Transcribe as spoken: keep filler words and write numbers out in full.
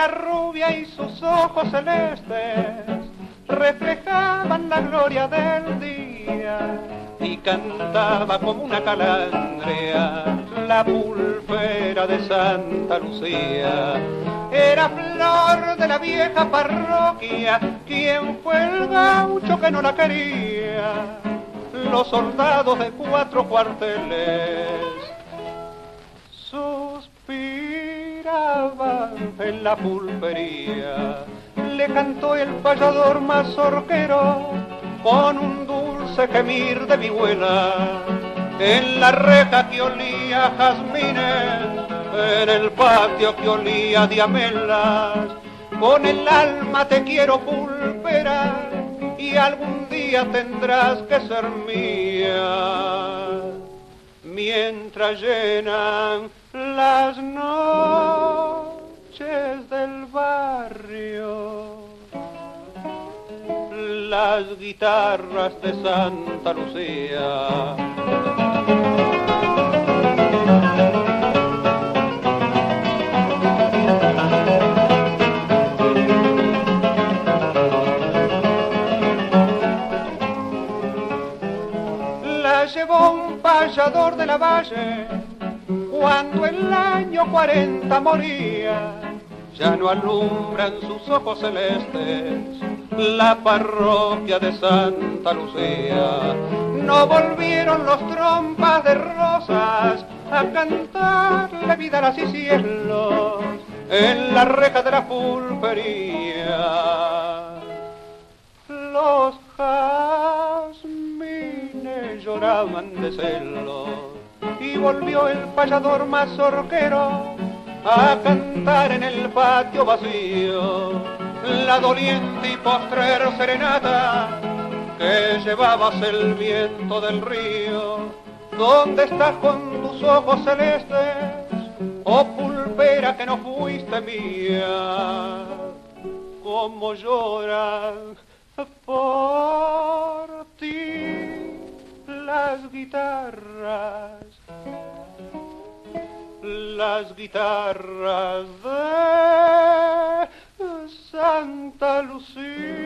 Era rubia y sus ojos celestes reflejaban la gloria del día, y cantaba como una calandria la pulpera de Santa Lucía. Era flor de la vieja parroquia, quien fue el gaucho que no la quería. Los soldados de cuatro cuarteles suspiraban en la pulpería. Le cantó el payador mazorquero con un dulce gemir de vihuela, en la reja que olía a jazmines, en el patio que olía a diamelas. Con el alma te quiero pulpera, y algún día tendrás que ser mía. Mientras llenan las noches del barrio las guitarras de Santa Lucía. La llevó un payador de la valle cuando el año cuarenta moría. Ya no alumbran sus ojos celestes la parroquia de Santa Lucía. No volvieron los trompas de rosas a cantarle vidalas y cielos en la reja de la pulpería. Los jazmines lloraban de celos y volvió el payador mazorquero a cantar en el patio vacío la doliente y postrera serenata que llevabas el viento del río. ¿Dónde estás con tus ojos celestes, oh pulpera que no fuiste mía? Cómo lloran por ti las guitarras, las guitarras de Santa Lucía.